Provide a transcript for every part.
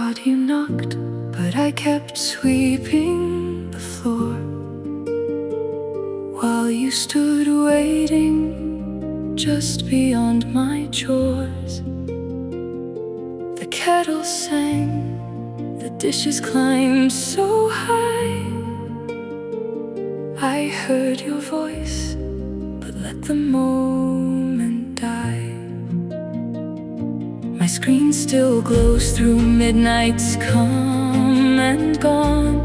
thought you knocked, but I kept sweeping the floor while you stood waiting just beyond my chores. The kettle sang, the dishes climbed so high. I heard your voice, but let the moment die. My screen still glows through midnight's come and gone.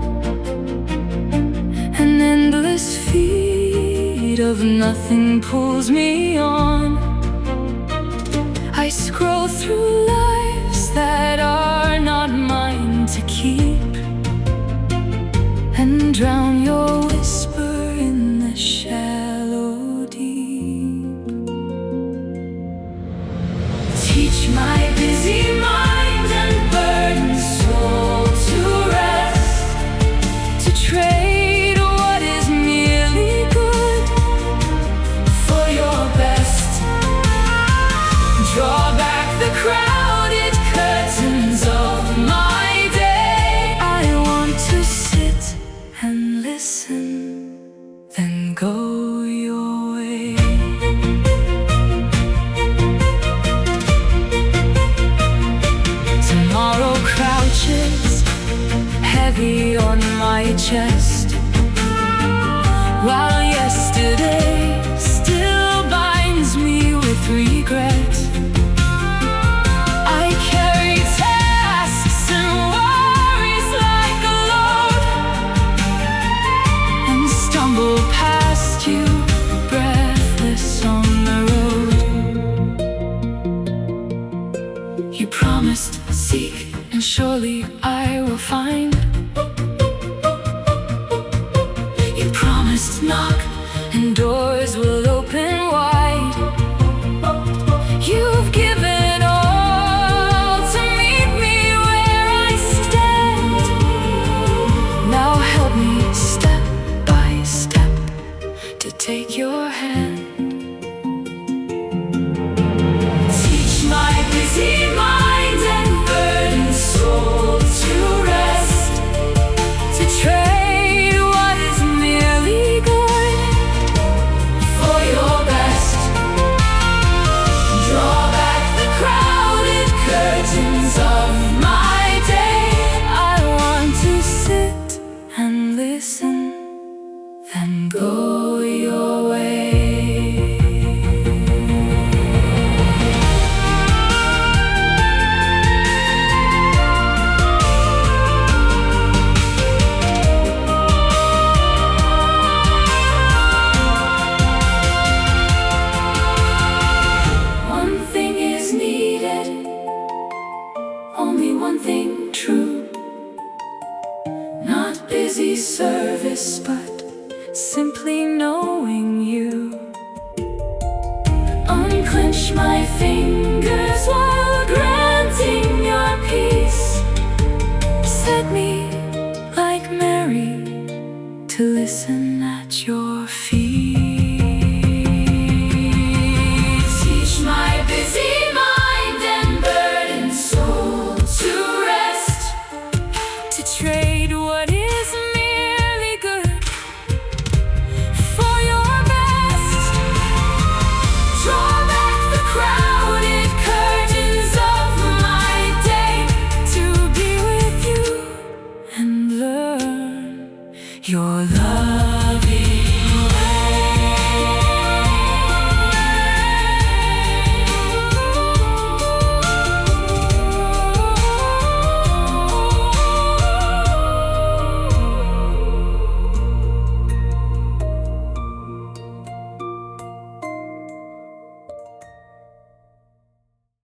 An endless feed of nothing pulls me on. I scroll through lives that are not mine to keep, and drown your whisper in the shallow deep. Teach my busy mind and burdened soul to rest, to trade what is merely good for your best. Draw back the crowded curtains of my day. I want to sit and listen, then go your way. Tomorrow crouches heavy on my chest, while yesterday still binds me with regret. I carry tasks and worries like a load, and stumble past you, breathless on the road. You promised, seek, and surely I will find. You promised, knock, and doors will open wide. You've given all to meet me where I stand. Now help me step by step to take your hand. Teach my busy mind and burdened soul to rest, to trade what is merely good for your best. Draw back the crowded curtains of my day. I want to sit and listen, then go your way. One thing is needed, only one thing true. Not busy service, but simply knowing you. Unclench my fingers while granting your peace. Set me like Mary to listen at your feet. Teach my busy mind and burdened soul to rest, to trade what is merely good for your best. Draw back the crowded curtains of my day to be with you and learn your love.